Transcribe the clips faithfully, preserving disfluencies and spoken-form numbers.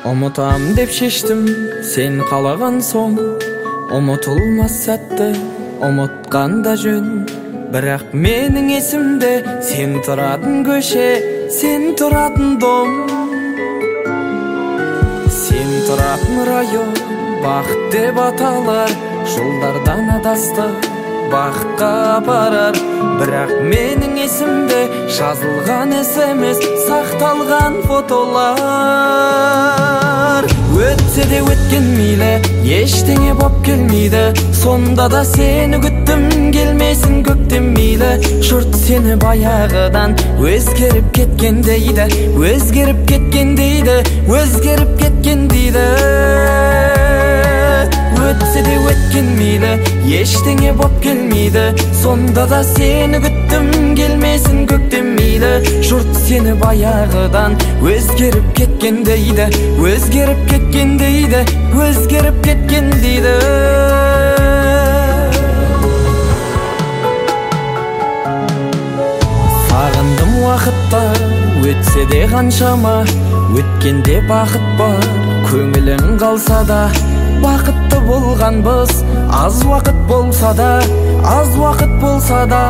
Ұмытам деп шештім, сен қалаған соң. Ұмытылмас сәтті ұмытқанда жөн. Бірақ менің есімде сен тұратын көше, сен тұратын дом, сен тұратын район. Бақыт деп аталар, жолдардан адасты, бақытқа апарар. Бірақ менің есімде жазылған смс, сақталған фотолар. Өтсе де өткен мейлі, ештеңе боп келмейді. Сонда да сені күттім, келмесін көктем мейлі. Жұрт сені баяғыдан өзгеріп кеткен дейді, өзгеріп кеткен дейді, өзгеріп кеткен дейді. Өтсе де өткен мейлі, ештеңе боп келмейді. Сонда да сені күттім, келмесін көктем мейлі. Жұрт сені баяғыдан өзгеріп кеткен дейді, өзгеріп кеткен дейді, өзгеріп кеткен дейді. Сағындым уақытта, өтсе де қаншама, өткенде бақыт бар, көңілің қалса да. Бақытты болғанбыз, аз уақыт болса да, аз уақыт болса да.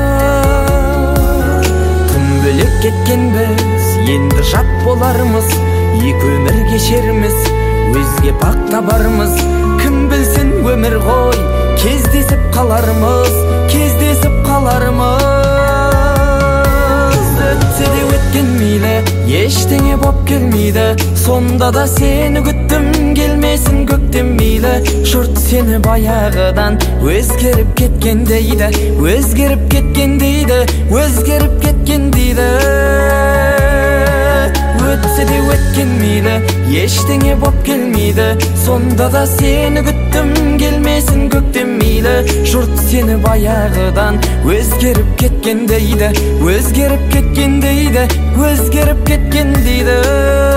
Тым бөлек кеткенбіз, енді жат болармыз. Екі өмір кешерміз, өзге бақ табармыз. Кім білсін өмір ғой, кездесіп қалармыз, кездесіп қалармыз. Өтсе де өткен мейлі, ештеңе боп келмейді. Сонда да сені күттім, келмесін көктем мейлі. Жұрт сені баяғыдан өзгеріп кеткен дейді, өзгеріп кеткен дейді, өзгеріп кеткен дейді. Өтсе де өткен мейлі, ештеңе боп келмейді. Сонда да сені күттім, келмесін көктем мейлі. Жұрт сені баяғыдан өзгеріп кеткен дейді, өзгеріп кеткен дейді, өзгеріп кеткен дейді.